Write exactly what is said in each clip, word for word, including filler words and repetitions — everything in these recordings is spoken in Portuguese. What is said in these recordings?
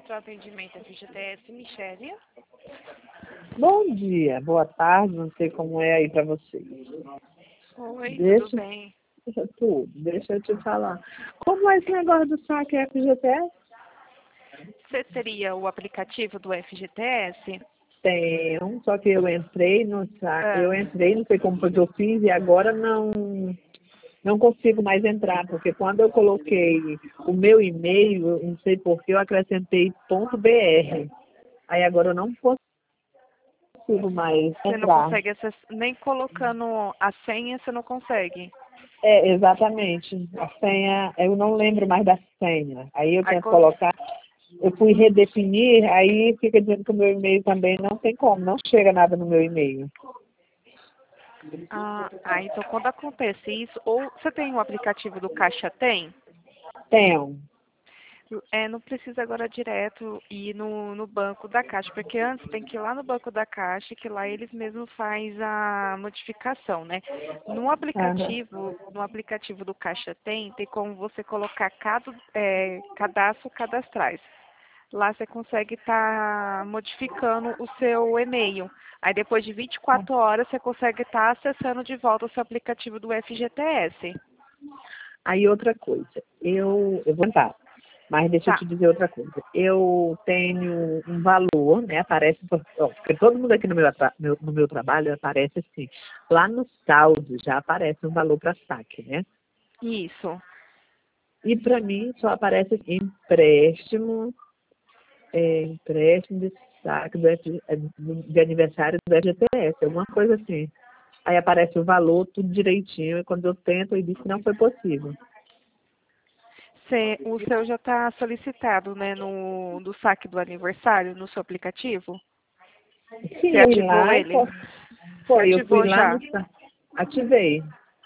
Centro de Atendimento F G T S, Michele. Bom dia, boa tarde, não sei como é aí para vocês. Oi, Deixa, tudo bem? tudo, deixa eu te falar. Como é esse negócio do saque F G T S? Você teria o aplicativo do F G T S? Tenho, só que eu entrei no saque, eu Ah, entrei, não sei como foi que eu fiz, e agora não, não consigo mais entrar, porque quando eu coloquei o meu e-mail, eu não sei por que eu acrescentei ponto .br. Aí agora eu não consigo mais você não entrar. consegue acessar, nem colocando a senha você não consegue. É, exatamente. A senha, eu não lembro mais da senha. Aí eu Aí, tento co- colocar, eu fui redefinir, aí fica dizendo que o meu e-mail também não tem como, não chega nada no meu e-mail. ah, ah, então quando acontece isso, ou você tem o aplicativo do Caixa Tem? Tenho. É, não precisa agora direto ir no, no banco da Caixa, porque antes tem que ir lá no banco da Caixa, que lá eles mesmos faz a modificação, né? No Aham. aplicativo, no aplicativo do Caixa Tem, tem como você colocar cada, é, cadastro cadastrais. Lá você consegue estar modificando o seu e-mail. Aí depois de vinte e quatro horas você consegue estar acessando de volta o seu aplicativo do F G T S. Aí outra coisa, eu, eu vou tentar, mas deixa eu Tá. te dizer outra coisa. Eu tenho um valor, né? Aparece, ó, porque todo mundo aqui no meu, atra- meu- no meu trabalho aparece assim. Lá no saldo já aparece um valor para saque, né? Isso. E para mim só aparece assim, empréstimo, é, empréstimo de saque do F, é, de aniversário do F G T S, alguma coisa assim. Aí aparece o valor, tudo direitinho, e quando eu tento, ele diz que não foi possível. Cê- o seu já está solicitado, né, no, do saque do aniversário no seu aplicativo? Sim, Você eu fui ativou lá e ele? foi, Você foi, eu fui ativou lá já? no sa- ativei.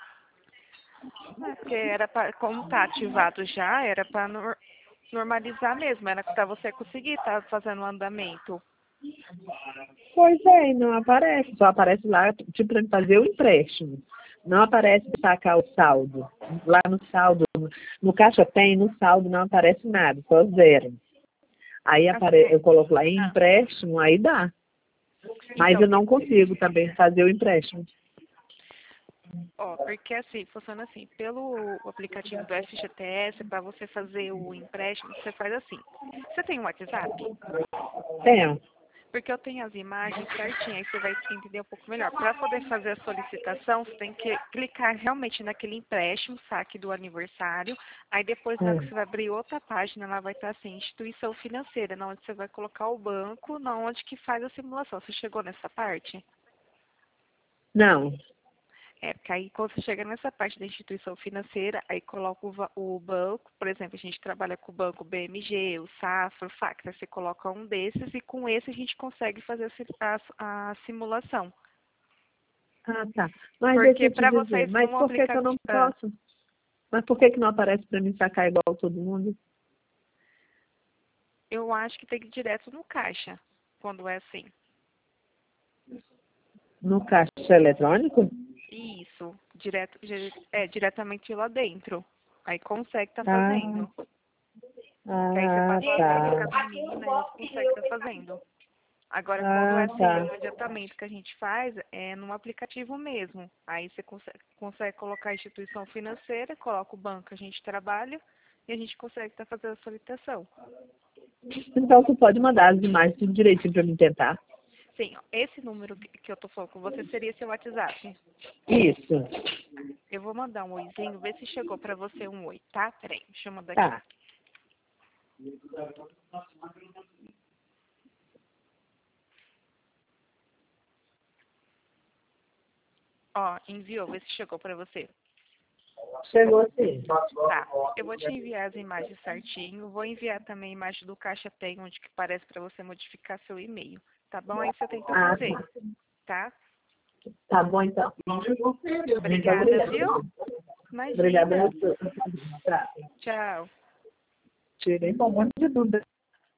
É, porque era pra, como está ativado já, era para normalizar mesmo, era para você conseguir estar fazendo o andamento. Pois é, e não aparece, só aparece lá, tipo, para fazer o empréstimo. Não aparece sacar o saldo. Lá no saldo, no caixa tem, no saldo não aparece nada, só zero. Aí apare... Assim, eu coloco lá em ah, empréstimo, aí dá. Mas então, eu não consigo também fazer o empréstimo. ó, porque assim, funciona assim, pelo aplicativo do F G T S, para você fazer o empréstimo, você faz assim. Você tem um WhatsApp? Tenho. Porque eu tenho as imagens certinhas, aí você vai entender um pouco melhor. Para poder fazer a solicitação, você tem que clicar realmente naquele empréstimo, saque do aniversário. Aí depois, na hora que Hum. você vai abrir outra página, lá vai estar assim, instituição financeira, na onde você vai colocar o banco, na onde que faz a simulação. Você chegou nessa parte? Não. É, porque aí quando você chega nessa parte da instituição financeira, aí coloca o, va- o banco, por exemplo, a gente trabalha com o banco B M G, o Safra, o Facta, você coloca um desses e com esse a gente consegue fazer a, si- a- a simulação. Ah, tá. Mas deixa Porque eu te para dizer, vocês mas no por que que eu não aplicativo, posso? Mas por que que não aparece para mim sacar igual todo mundo? eu acho que tem que ir direto no caixa, quando é assim. No caixa eletrônico? Isso, direto, dire- é, diretamente lá dentro. Aí consegue estar Ah, fazendo. Que aí você ah, passa o acesso com tá. as meninas e elas conseguem estar fazendo. Agora, quando é Ah, assim, tá. o adiantamento que a gente faz é no aplicativo mesmo. Aí você consegue, consegue colocar a instituição financeira, coloca o banco que a gente trabalha e a gente consegue estar fazendo a solicitação. Então tu pode mandar as imagens tudo direitinho para mim tentar. Sim, ó, esse número que que eu tô falando com você seria seu WhatsApp. Isso. Eu vou mandar um oizinho, ver se chegou pra você um oi, tá? Peraí, deixa eu mandar aqui. Tá. Ó, enviou, vê se chegou pra você. Chegou sim. Tá, eu vou te enviar as imagens certinho. Vou enviar também a imagem do Caixa Tem, onde que parece para você modificar seu e-mail. Tá bom? Aí você tenta Ah, fazer, tá. tá? Tá bom então. Muito Obrigada, obrigada. viu? Obrigada. Imagina. Tá. Tchau. Tirei um monte de dúvida.